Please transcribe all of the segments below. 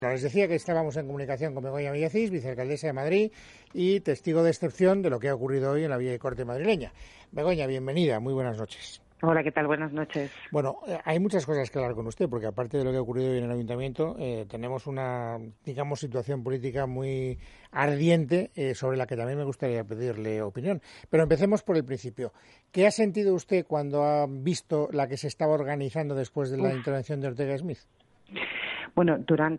Les decía que estábamos en comunicación con Begoña Villacís, vicealcaldesa de Madrid y testigo de excepción de lo que ha ocurrido hoy en la Villa de Corte madrileña. Begoña, bienvenida, muy buenas noches. Hola, ¿qué tal? Buenas noches. Bueno, hay muchas cosas que hablar con usted, porque aparte de lo que ha ocurrido hoy en el Ayuntamiento, tenemos una, digamos, situación política muy ardiente sobre la que también me gustaría pedirle opinión. Pero empecemos por el principio. ¿Qué ha sentido usted cuando ha visto la que se estaba organizando después de la intervención de Ortega Smith? Bueno,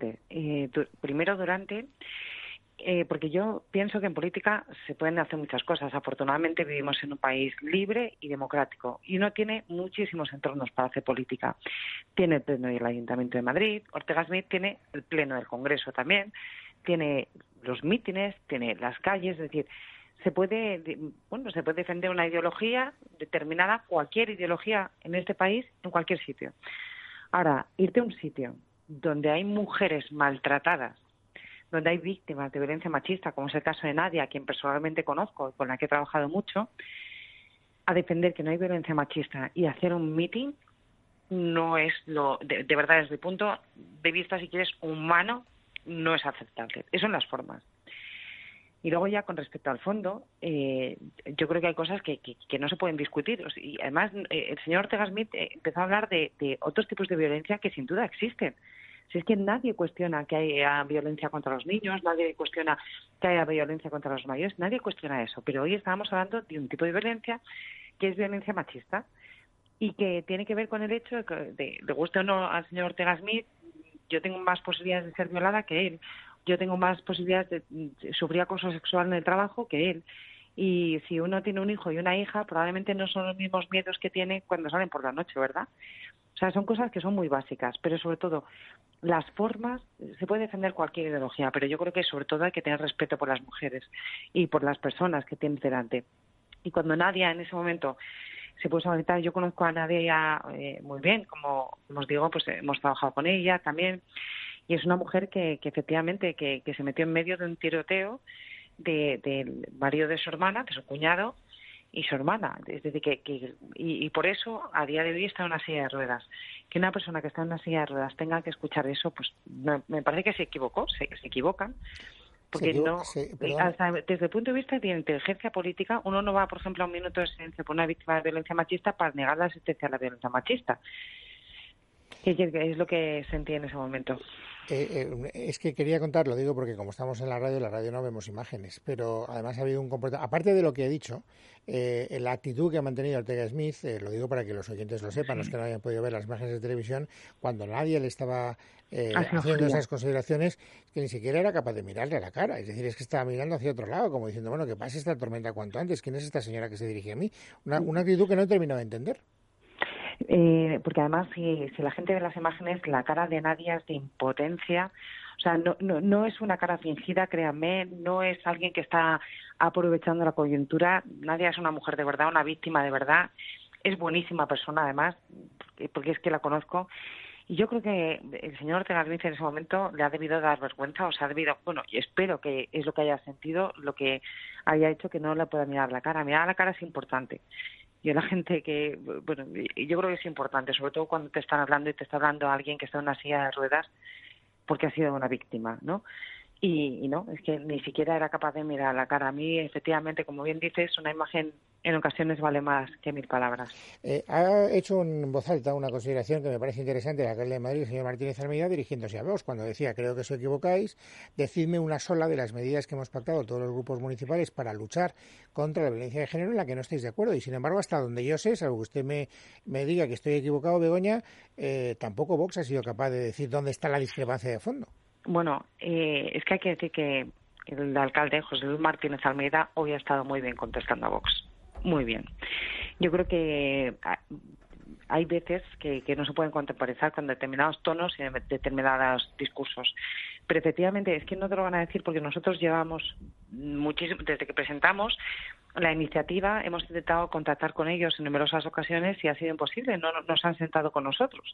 primero durante, porque yo pienso que en política se pueden hacer muchas cosas. Afortunadamente vivimos en un país libre y democrático y uno tiene muchísimos entornos para hacer política. Tiene el Pleno del Ayuntamiento de Madrid, Ortega Smith tiene el Pleno del Congreso también, tiene los mítines, tiene las calles, es decir, se puede defender una ideología determinada, cualquier ideología en este país, en cualquier sitio. Ahora, irte a un sitio donde hay mujeres maltratadas, donde hay víctimas de violencia machista, como es el caso de Nadia, a quien personalmente conozco y con la que he trabajado mucho, a defender que no hay violencia machista y hacer un meeting no es de verdad, desde el punto de vista, si quieres, humano, no es aceptable. Eso en las formas. Y luego ya con respecto al fondo, yo creo que hay cosas que no se pueden discutir. Y además, el señor Ortega Smith empezó a hablar de otros tipos de violencia que sin duda existen. Si es que nadie cuestiona que haya violencia contra los niños, nadie cuestiona que haya violencia contra los mayores, nadie cuestiona eso. Pero hoy estábamos hablando de un tipo de violencia que es violencia machista y que tiene que ver con el hecho de que, le guste o no al señor Ortega Smith, yo tengo más posibilidades de ser violada que él. Yo tengo más posibilidades de sufrir acoso sexual en el trabajo que él. Y si uno tiene un hijo y una hija, probablemente no son los mismos miedos que tiene cuando salen por la noche, ¿verdad? O sea, son cosas que son muy básicas, pero sobre todo las formas, se puede defender cualquier ideología, pero yo creo que sobre todo hay que tener respeto por las mujeres y por las personas que tienes delante. Y cuando Nadia en ese momento se puso a gritar, yo conozco a Nadia muy bien, como os digo, pues hemos trabajado con ella también, y es una mujer que efectivamente que se metió en medio de un tiroteo del marido de su hermana, de su cuñado, y su hermana, es decir, y por eso a día de hoy está en una silla de ruedas. Que una persona que está en una silla de ruedas tenga que escuchar eso, pues me parece que se equivocó, se equivocan, porque desde el punto de vista de inteligencia política, uno no va, por ejemplo, a un minuto de silencio por una víctima de violencia machista para negar la existencia de la violencia machista, que es lo que sentí en ese momento. Es que quería contar, lo digo porque como estamos en la radio no vemos imágenes, pero además ha habido un comportamiento, aparte de lo que he dicho, la actitud que ha mantenido Ortega Smith, lo digo para que los oyentes lo sepan, los que no hayan podido ver las imágenes de televisión, cuando nadie le estaba haciendo esas consideraciones, que ni siquiera era capaz de mirarle a la cara, es decir, es que estaba mirando hacia otro lado, como diciendo, bueno, que pase esta tormenta cuanto antes, ¿quién es esta señora que se dirige a mí? Una actitud que no he terminado de entender. Porque además si la gente ve las imágenes, la cara de Nadia es de impotencia, o sea, no es una cara fingida, créanme, no es alguien que está aprovechando la coyuntura. Nadia es una mujer de verdad, una víctima de verdad, es buenísima persona además, porque es que la conozco. Y yo creo que el señor Ortega Smith en ese momento le ha debido dar vergüenza, o sea, ha debido, bueno, y espero que es lo que haya sentido, lo que haya hecho que no le pueda mirar la cara. Mirar la cara es importante. Y a la gente que, bueno, yo creo que es importante, sobre todo cuando te están hablando y te está hablando alguien que está en una silla de ruedas porque ha sido una víctima, ¿no? Y no, es que ni siquiera era capaz de mirar la cara. A mí, efectivamente, como bien dices, una imagen en ocasiones vale más que 1000 palabras. Ha hecho en voz alta una consideración que me parece interesante, el alcalde de Madrid, el señor Martínez Almeida, dirigiéndose a vos, cuando decía, creo que os equivocáis, decidme una sola de las medidas que hemos pactado todos los grupos municipales para luchar contra la violencia de género en la que no estáis de acuerdo. Y sin embargo, hasta donde yo sé, salvo que usted me diga que estoy equivocado, Begoña, tampoco Vox ha sido capaz de decir dónde está la discrepancia de fondo. Bueno, es que hay que decir que el alcalde José Luis Martínez Almeida hoy ha estado muy bien contestando a Vox. Muy bien. Yo creo que hay veces que no se pueden contemporizar con determinados tonos y determinados discursos. Pero efectivamente es que no te lo van a decir porque nosotros llevamos muchísimo, desde que presentamos la iniciativa, hemos intentado contactar con ellos en numerosas ocasiones y ha sido imposible, no nos han sentado con nosotros.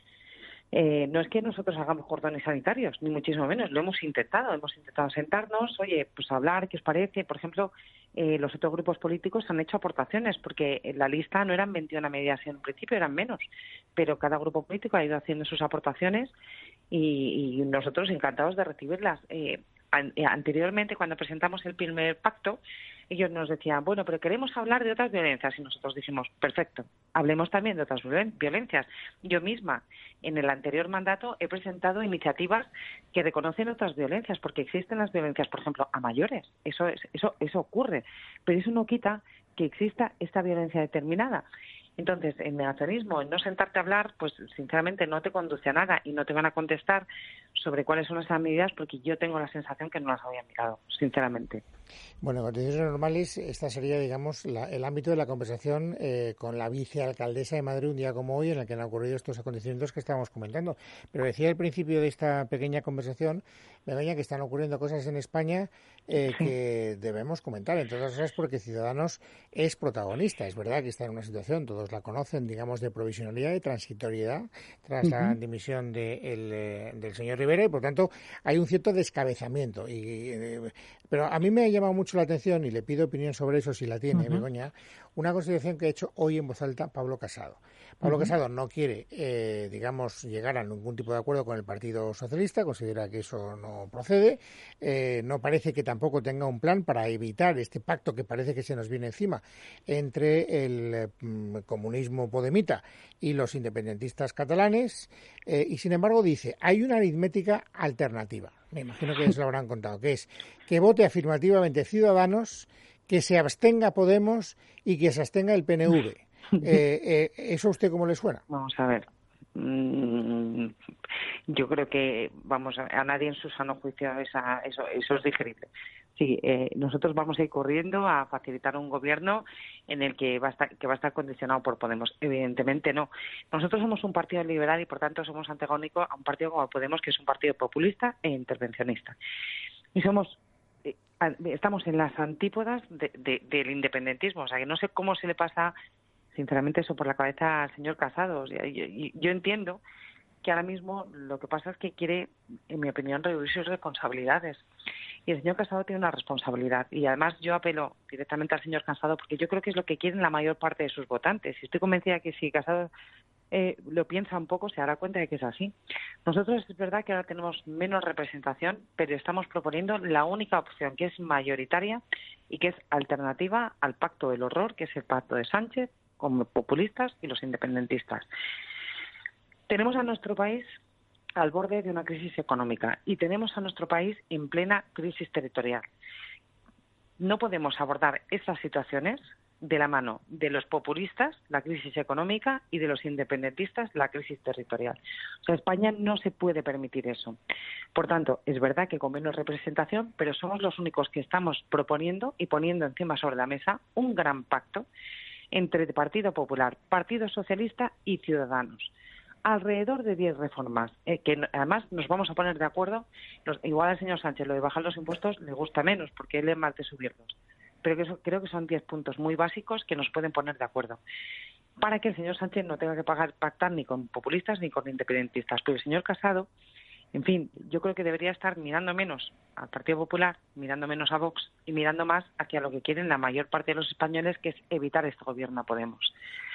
No es que nosotros hagamos cordones sanitarios, ni muchísimo menos, lo hemos intentado sentarnos, oye, pues hablar, ¿qué os parece? Por ejemplo, los otros grupos políticos han hecho aportaciones, porque en la lista no eran 21 medidas en un principio, eran menos, pero cada grupo político ha ido haciendo sus aportaciones y nosotros encantados de recibirlas. Anteriormente, cuando presentamos el primer pacto, ellos nos decían, bueno, pero queremos hablar de otras violencias, y nosotros dijimos, perfecto, hablemos también de otras violencias. Yo misma, en el anterior mandato, he presentado iniciativas que reconocen otras violencias, porque existen las violencias, por ejemplo, a mayores. Eso ocurre, pero eso no quita que exista esta violencia determinada. Entonces, el negacionismo, el no sentarte a hablar, pues sinceramente no te conduce a nada y no te van a contestar sobre cuáles son esas medidas, porque yo tengo la sensación que no las había mirado, sinceramente. Bueno, en condiciones normales, esta sería, digamos, el ámbito de la conversación con la vicealcaldesa de Madrid un día como hoy, en el que han ocurrido estos acontecimientos que estábamos comentando. Pero decía al principio de esta pequeña conversación, Begoña, que están ocurriendo cosas en España que debemos comentar, entre otras cosas porque Ciudadanos es protagonista. Es verdad que está en una situación, todos la conocen, digamos, de provisionalidad y transitoriedad tras la dimisión del señor Rivera, y por tanto hay un cierto descabezamiento. Pero a mí me ha llamado mucho la atención, y le pido opinión sobre eso si la tiene, Begoña, una consideración que ha hecho hoy en voz alta Pablo Casado. Pablo Casado no quiere, digamos, llegar a ningún tipo de acuerdo con el Partido Socialista, considera que eso no procede, no parece que tampoco tenga un plan para evitar este pacto que parece que se nos viene encima entre el comunismo podemita y los independentistas catalanes, y sin embargo dice, hay una aritmética alternativa, me imagino que os lo habrán contado, que es que vote afirmativamente Ciudadanos, que se abstenga Podemos y que se abstenga el PNV. ¿Eso a usted cómo le suena? Vamos a ver. Yo creo que, a nadie en su sano juicio eso es digerible. Sí, nosotros vamos a ir corriendo a facilitar un gobierno en el que va a estar condicionado por Podemos. Evidentemente no. Nosotros somos un partido liberal y por tanto somos antagónico a un partido como Podemos, que es un partido populista e intervencionista. Y estamos en las antípodas del independentismo. O sea, que no sé cómo se le pasa sinceramente eso por la cabeza al señor Casado. O sea, yo entiendo que ahora mismo lo que pasa es que quiere, en mi opinión, reducir sus responsabilidades. Y el señor Casado tiene una responsabilidad. Y además yo apelo directamente al señor Casado porque yo creo que es lo que quieren la mayor parte de sus votantes. Y estoy convencida que si Casado lo piensa un poco, se dará cuenta de que es así. Nosotros es verdad que ahora tenemos menos representación, pero estamos proponiendo la única opción que es mayoritaria y que es alternativa al pacto del horror, que es el pacto de Sánchez, con los populistas y los independentistas. Tenemos a nuestro país al borde de una crisis económica y tenemos a nuestro país en plena crisis territorial. No podemos abordar estas situaciones de la mano de los populistas, la crisis económica, y de los independentistas, la crisis territorial. O sea, España no se puede permitir eso. Por tanto, es verdad que con menos representación, pero somos los únicos que estamos proponiendo y poniendo encima sobre la mesa un gran pacto entre el Partido Popular, Partido Socialista y Ciudadanos. Alrededor de 10 reformas, que además nos vamos a poner de acuerdo. Igual al señor Sánchez lo de bajar los impuestos le gusta menos, porque él es más de subirlos. Pero creo que son 10 puntos muy básicos que nos pueden poner de acuerdo, para que el señor Sánchez no tenga que pactar ni con populistas ni con independentistas. Pero el señor Casado, en fin, yo creo que debería estar mirando menos al Partido Popular, mirando menos a Vox y mirando más hacia lo que quieren la mayor parte de los españoles, que es evitar este gobierno a Podemos.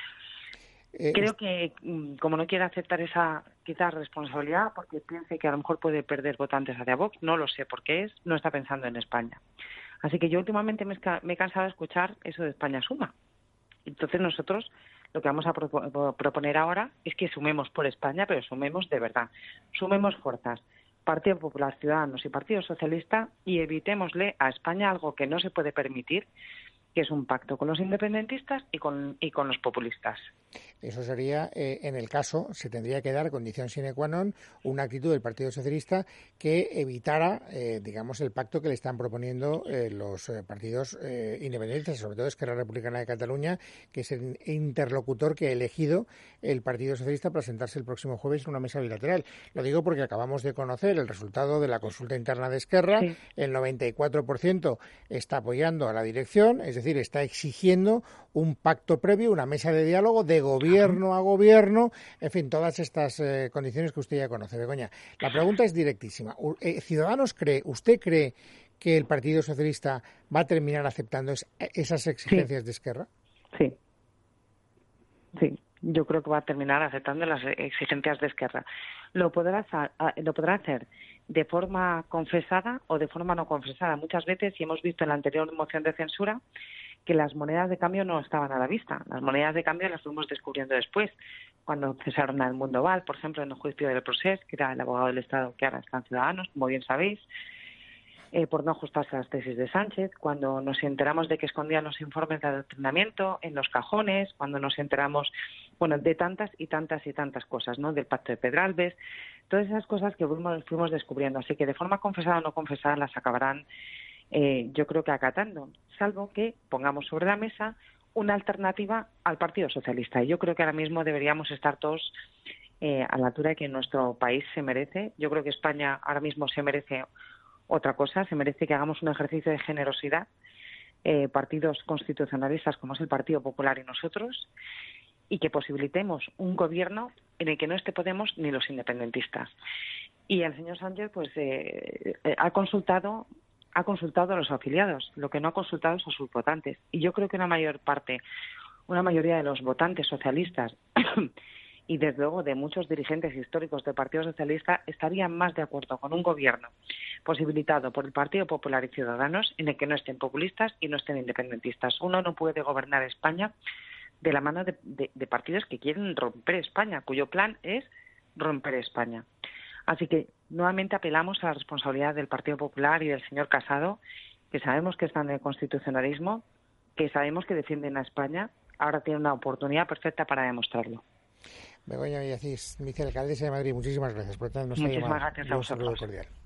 Creo que, como no quiere aceptar esa quizás responsabilidad, porque piense que a lo mejor puede perder votantes hacia Vox, no lo sé por qué no está pensando en España. Así que yo últimamente me he cansado de escuchar eso de España suma. Entonces nosotros lo que vamos a proponer ahora es que sumemos por España, pero sumemos de verdad. Sumemos fuerzas, Partido Popular, Ciudadanos y Partido Socialista, y evitémosle a España algo que no se puede permitir, que es un pacto con los independentistas y con los populistas. Eso sería, en el caso, se tendría que dar condición sine qua non una actitud del Partido Socialista que evitara, digamos, el pacto que le están proponiendo los partidos independentistas, sobre todo Esquerra Republicana de Cataluña, que es el interlocutor que ha elegido el Partido Socialista para sentarse el próximo jueves en una mesa bilateral. Lo digo porque acabamos de conocer el resultado de la consulta interna de Esquerra. Sí. El 94% está apoyando a la dirección, es decir, está exigiendo un pacto previo, una mesa de diálogo de gobierno a gobierno, en fin, todas estas condiciones que usted ya conoce, Begoña. La pregunta es directísima. ¿Usted cree que el Partido Socialista va a terminar aceptando esas exigencias de Esquerra? Sí. yo creo que va a terminar aceptando las exigencias de Esquerra. Lo podrá hacer de forma confesada o de forma no confesada. Muchas veces, y hemos visto en la anterior moción de censura, que las monedas de cambio no estaban a la vista. Las monedas de cambio las fuimos descubriendo después, cuando cesaron a Edmundo Val, por ejemplo, en el juicio del Procés, que era el abogado del Estado que ahora están Ciudadanos, como bien sabéis, por no ajustarse a las tesis de Sánchez, cuando nos enteramos de que escondían los informes de adoctrinamiento en los cajones, cuando nos enteramos, bueno, de tantas y tantas y tantas cosas, ¿no? Del pacto de Pedralbes, todas esas cosas que fuimos descubriendo. Así que de forma confesada o no confesada las acabarán, yo creo que acatando, salvo que pongamos sobre la mesa una alternativa al Partido Socialista. Y yo creo que ahora mismo deberíamos estar todos a la altura de que nuestro país se merece. Yo creo que España ahora mismo se merece otra cosa, se merece que hagamos un ejercicio de generosidad, partidos constitucionalistas como es el Partido Popular y nosotros, y que posibilitemos un gobierno en el que no esté Podemos ni los independentistas. Y el señor Sánchez pues ha consultado a los afiliados, lo que no ha consultado es a sus votantes. Y yo creo que una mayoría de los votantes socialistas y desde luego de muchos dirigentes históricos del Partido Socialista estarían más de acuerdo con un gobierno posibilitado por el Partido Popular y Ciudadanos en el que no estén populistas y no estén independentistas. Uno no puede gobernar España de la mano de partidos que quieren romper España, cuyo plan es romper España. Así que nuevamente apelamos a la responsabilidad del Partido Popular y del señor Casado, que sabemos que están en el constitucionalismo, que sabemos que defienden a España. Ahora tienen una oportunidad perfecta para demostrarlo. Begoña Villacís, vicealcaldesa de Madrid, muchísimas gracias por tenernos ahí. Muchísimas gracias a vosotros. Un saludo cordial.